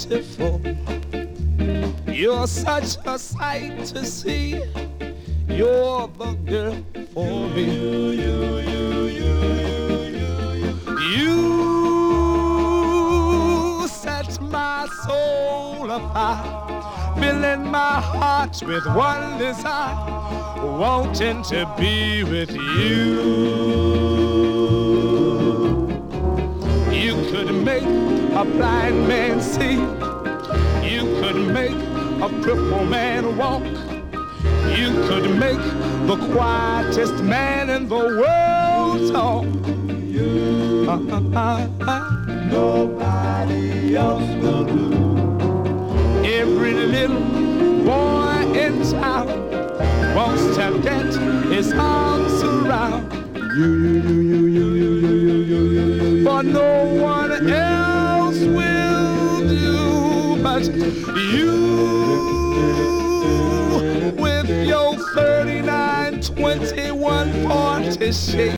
beautiful. You're such a sight to see. You're the girl for me. You set my soul afire, filling my heart with one desire, wanting to be with you. You could make a blind man see. You could make a crippled man walk. You could make the quietest man in the world talk. Nobody else will do. Every little boy in town wants to get his arms around you. For no one else will do but you. With your 39, 21, 40 shape.